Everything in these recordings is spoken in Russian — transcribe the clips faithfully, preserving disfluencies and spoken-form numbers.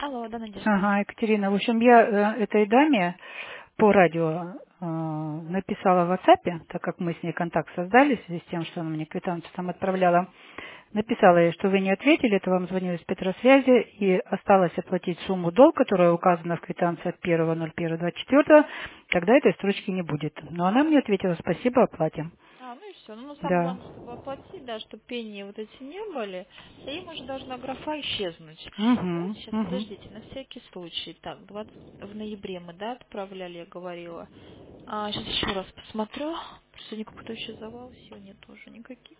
Алло, да, Надежда. Ага, Екатерина. В общем, я э, этой даме по радио э, написала в WhatsApp, так как мы с ней контакт создали в связи с тем, что она мне квитанцию там отправляла. Написала ей, что вы не ответили, это вам звонили с Петросвязи, и осталось оплатить сумму долг, которая указана в квитанции от первого ноль первого двадцать четвёртого, когда этой строчки не будет. Но она мне ответила: спасибо, оплатим. А, ну и все. Ну, самое Да. главное, чтобы оплатить, да, чтобы пени вот эти не были, и им уже должна графа исчезнуть. Давайте Угу, сейчас, угу. подождите, на всякий случай. Так, двадцать в ноябре мы, да, отправляли, я говорила. А, сейчас еще раз посмотрю. Сегодня какой-то еще завал, сегодня тоже никаких.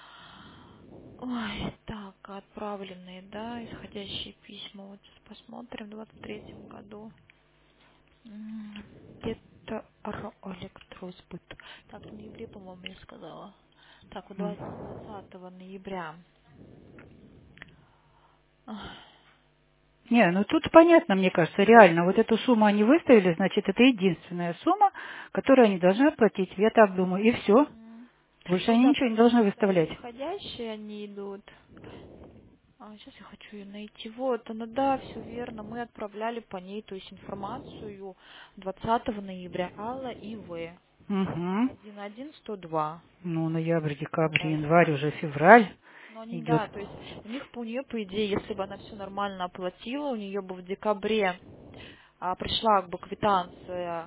Ой, так, отправленные, да, исходящие письма. Вот сейчас посмотрим, в двадцать третьем году. М, Это электросбыт. Так, в ноябре, по-моему, я сказала. Так, вот двадцатого ноября. Ах, Не, ну тут понятно, мне кажется, реально. Вот эту сумму они выставили, значит, это единственная сумма, которую они должны оплатить. Я так думаю. И все. м. Больше Ну они да, ничего не потому должны что да, выставлять. исходящие они идут. А, сейчас я хочу ее найти. Вот она, да, все верно. Мы отправляли по ней, то есть информацию двадцатого ноября. Алла и В. Угу. один один сто два. Ну, ноябрь, декабрь, Вот. январь, уже февраль Ну, они, идет. да, то есть у них, у нее, по идее, если бы она все нормально оплатила, у нее бы в декабре а, пришла как бы квитанция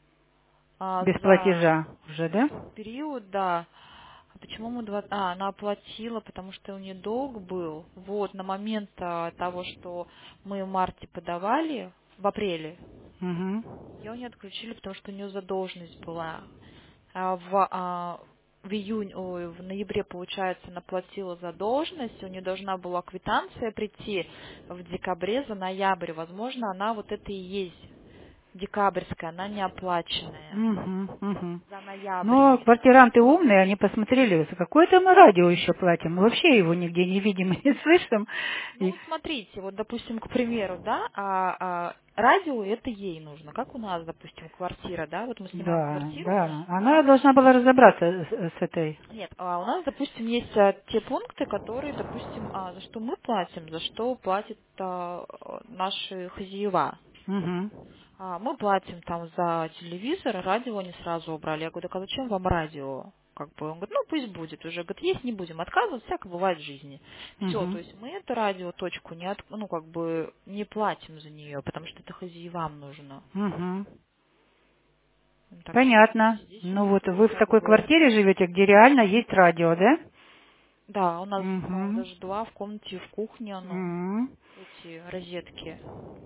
а, Без за платежа уже, да? тот период, да. А почему мы два... А, она оплатила, потому что у нее долг был. Вот, на момент а, того, что мы в марте подавали, в апреле, Угу. ее не отключили, потому что у нее задолженность была. А в, а, в июне, ой, в ноябре, получается, она платила задолженность, у нее должна была квитанция прийти в декабре за ноябрь. Возможно, она вот это и есть декабрьская, она не оплаченная Угу, угу. за ноябрь Но именно. квартиранты умные, они посмотрели, за какое-то мы радио еще платим. Мы вообще его нигде не видим и не слышим. Ну, И- вот смотрите, вот, допустим, к примеру, да, а, а, радио это ей нужно, как у нас, допустим, квартира, да, вот мы снимаем да, квартиру, да. у Она нас должна была разобраться с, с этой. нет, а у нас, допустим, есть а, те пункты, которые, допустим, а, за что мы платим, за что платят а, наши хозяева. Угу. А, мы платим там за телевизор, радио они сразу убрали. Я говорю: так а зачем вам радио? Как бы, он говорит: ну пусть будет уже. Говорит: есть не будем отказывать, всякое бывает в жизни. Все, то Угу. есть мы эту радиоточку не от, ну как бы не платим за нее, потому что это хозяевам нужно. Угу. Так что Понятно. видите, здесь у Ну них вот тоже вы в как такой бы. квартире живете, где реально есть радио, да? Да, у нас, по-моему, Угу. даже два в комнате и в кухне, ну, Угу. эти розетки.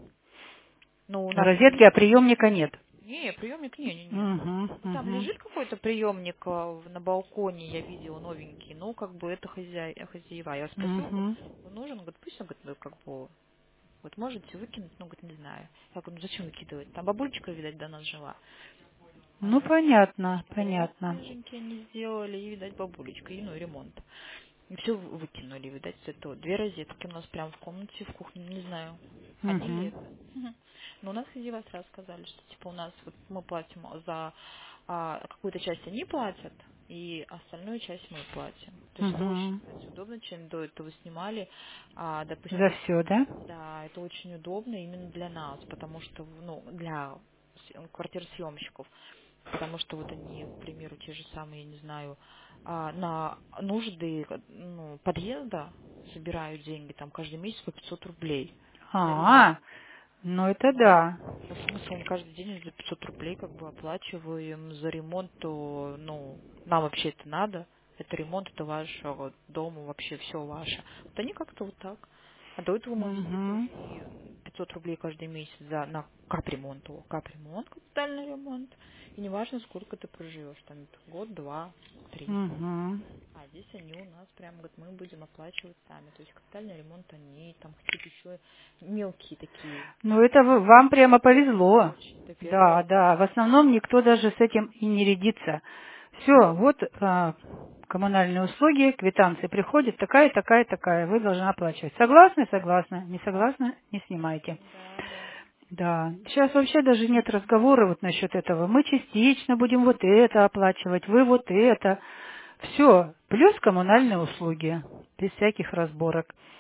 Ну, у нас там Розетки, а лежит. приемника нет. Не, приемник, не-не-не. Угу. Ну, там Угу. лежит какой-то приемник а, в- на балконе, я видела, новенький. Ну, как бы это хозяй, хозяева. Я спросила, говорю: Угу. он нужен? Он говорит: пусть, он говорит, вы как бы, вот можете выкинуть, ну, говорит, не знаю. Я говорю: ну, зачем выкидывать? Там бабулечка, видать, до нас жила. А, Ну ну, понятно, какие-то ремонт понятно. свеженькие они сделали, и, видать, бабулечка, и, ну, и ремонт. И все выкинули, видать, это вот две розетки у нас прям в комнате, в кухне, не знаю, они ли Угу. это. Мгм. Но у нас хозяева сразу сказали, что типа у нас вот мы платим за а, какую-то часть они платят, и остальную часть мы платим. То есть это очень, Угу. кстати, удобно, чем до этого снимали. А, За допустим, все, да? да, это очень удобно именно для нас, потому что, ну, для с- квартиросъемщиков. Потому что вот они, к примеру, те же самые, я не знаю, а, на нужды ну, подъезда собирают деньги там каждый месяц по пятьсот рублей на ремонт. А, ну это Ну, да. ну, смысл, мы каждый день за пятьсот рублей как бы оплачиваем за ремонт, то, ну, нам вообще это надо. Это ремонт, это ваш вот, дом, вообще все ваше. Вот они как-то вот так. А до этого мы везде Угу. платили пятьсот рублей каждый месяц за, на капремонт. О, капремонт, капитальный ремонт. И неважно, сколько ты проживешь, там год, два, три. Угу. А здесь они у нас прям говорят: мы будем оплачивать сами. То есть капитальный ремонт они, там какие-то еще мелкие такие. Ну это вы- вам прямо повезло. Очень. Это первый Да, раз. да. В основном никто даже с этим и не рядится. Все, вот а, коммунальные услуги, квитанции приходят, такая, такая, такая, вы должны оплачивать. Согласны? Согласны. Не согласны? Не снимайте. Да, да. Да, сейчас вообще даже нет разговора вот насчет этого. Мы частично будем вот это оплачивать, вы вот это. Все, плюс коммунальные услуги, без всяких разборок.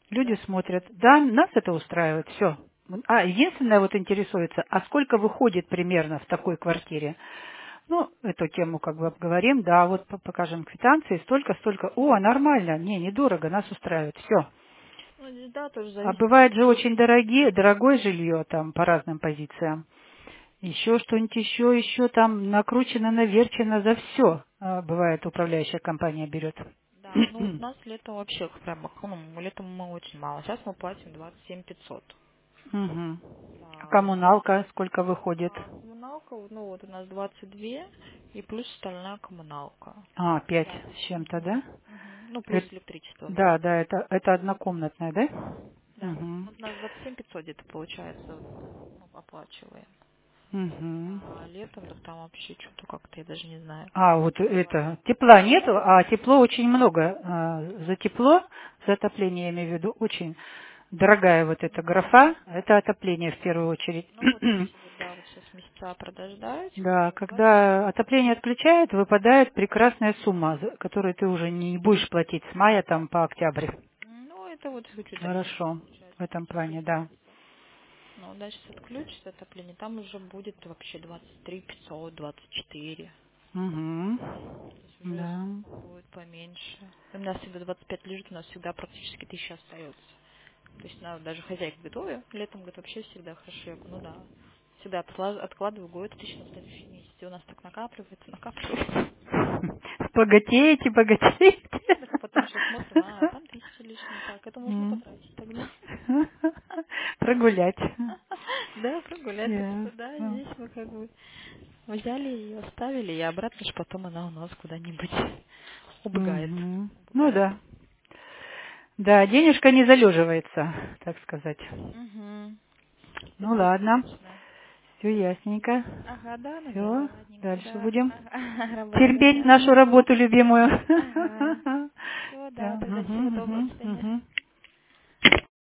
Люди Да. смотрят, да, нас это устраивает, все. А, единственное вот интересуется, а сколько выходит примерно в такой квартире? Ну, эту тему как бы обговорим, да, вот по- покажем квитанции, столько, столько. О, нормально, не, недорого, нас устраивает, все. Ну, здесь, да, тоже А зависит. бывает же очень дорогие, дорогое жилье там по разным позициям. Еще что-нибудь, еще, еще там накручено, наверчено за все. Бывает, управляющая компания берет. Да, ну у нас летом вообще прям, ну, летом мы очень мало. Сейчас мы платим двадцать семь тысяч пятьсот. Мгм. А Да, у нас коммуналка сколько выходит? а, коммуналка, ну вот у нас двадцать два и плюс остальная коммуналка. А, пять Да. с чем-то, Мгм. да? Мгм. Ну, плюс Эт- электричество. да, да, это, это однокомнатная, да? Мгм. Да. Угу. Вот у нас двадцать семь тысяч пятьсот где-то получается, вот, ну, оплачиваем. Угу. А летом, так там вообще что-то как-то, я даже не знаю. А, вот это, тепла нету, а тепло очень много. А, за тепло, за отопление, я имею в виду, очень дорогая вот эта графа, это отопление в первую очередь. Ну вот если вот, да, вот сейчас месяца продождать, Да, вот двадцать когда отопление отключают, выпадает прекрасная сумма, за- которую ты уже не будешь платить с мая там по октябрь. ну, это вот чуть-чуть дороже Хорошо, в получается, этом плюс плане, да. электричество. Но дальше отключится отопление, там уже будет вообще двадцать три пятьсот, двадцать четыре. Угу. То есть уже Да. сумма будет поменьше. У нас всегда двадцать пять лежит, у нас всегда практически тысяча остается. То есть на, даже хозяйка готовит, летом говорит, вообще всегда хорошо. Я говорю, ну да. Всегда отла- откладываю год тысяч на следующий месяц. И у нас так накапливается, накапливается. Богатеете, богатеете. Ну, так потом сейчас смотрим, а, там тысяча лишние, так, это можно М. потратить тогда. Прогулять. Да, прогулять. Так что да, Ясно. здесь мы как бы взяли и оставили, и обратно ж потом она у нас куда-нибудь убегает. Мгм. Ну Убегает. да. Да, денежка не залеживается, так сказать. Угу. Ну Это ладно, точно. все ясненько. Ага, да, ну Все, милая, ладненько, дальше да. будем Ага, работать, терпеть да. нашу работу любимую. Ага. Все, да, Да, тогда всего мгм, доброго, до мгм, свидания. мгм.